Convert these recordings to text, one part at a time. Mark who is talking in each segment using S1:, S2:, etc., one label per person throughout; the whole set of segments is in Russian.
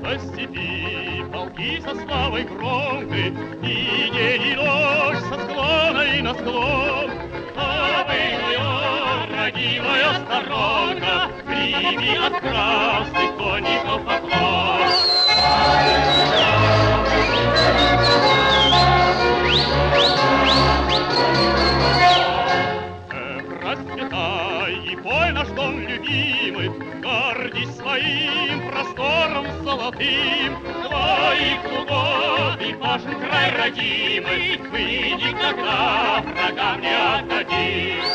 S1: По степи полки со славой громкой, и день и ночь со склона и на склон. А вы, моя родимая сторонка, прими от красных конников поклон. Расцветай и пой наш дом любимый, гордись своим простором золотым. Твоих лугов и пашен край родимый мы никогда врагам не отдадим.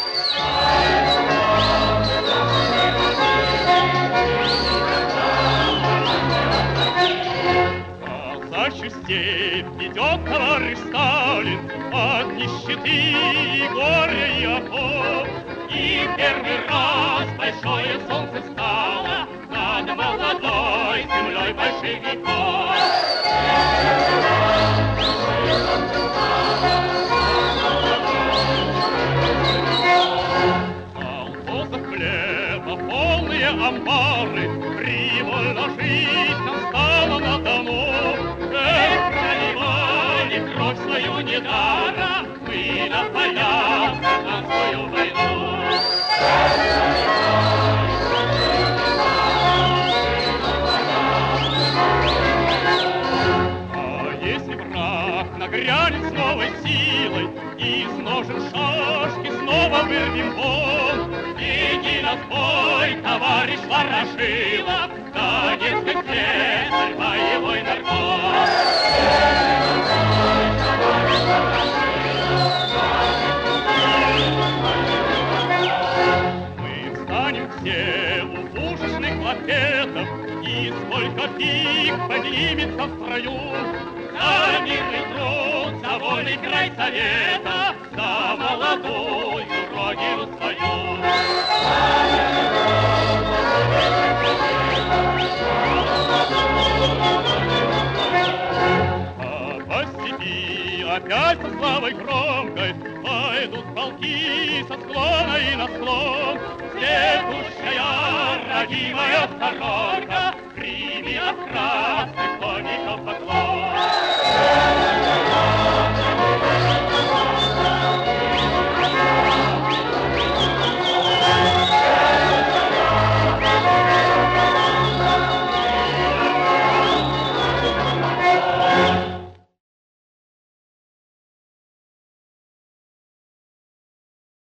S1: За частей идет товарищ Сталин от нищеты и горя и оков. И первый раз большое солнце встало над молодой землей большевиков. Колхозов хлеба полные амбары, привольно жить нам стало на дому. Проливали кровь свою недаром мы на полях гражданскую войну. А если враг нагрянет с новой силой, из ножен шашки снова вырвем вон, иди на бой, товарищ Ворошилов, Донецкий крепость, боевой нарком. Мы встанем все у пушечных лафетов, и сколько пик поднимется в строю. За мирный труд, за вольный край Совета, за молодую родину свою. А по степи опять со славой громкой пойдут полки со склона и на склон. Следующая родимая сторонка, прими от красных конников поклон.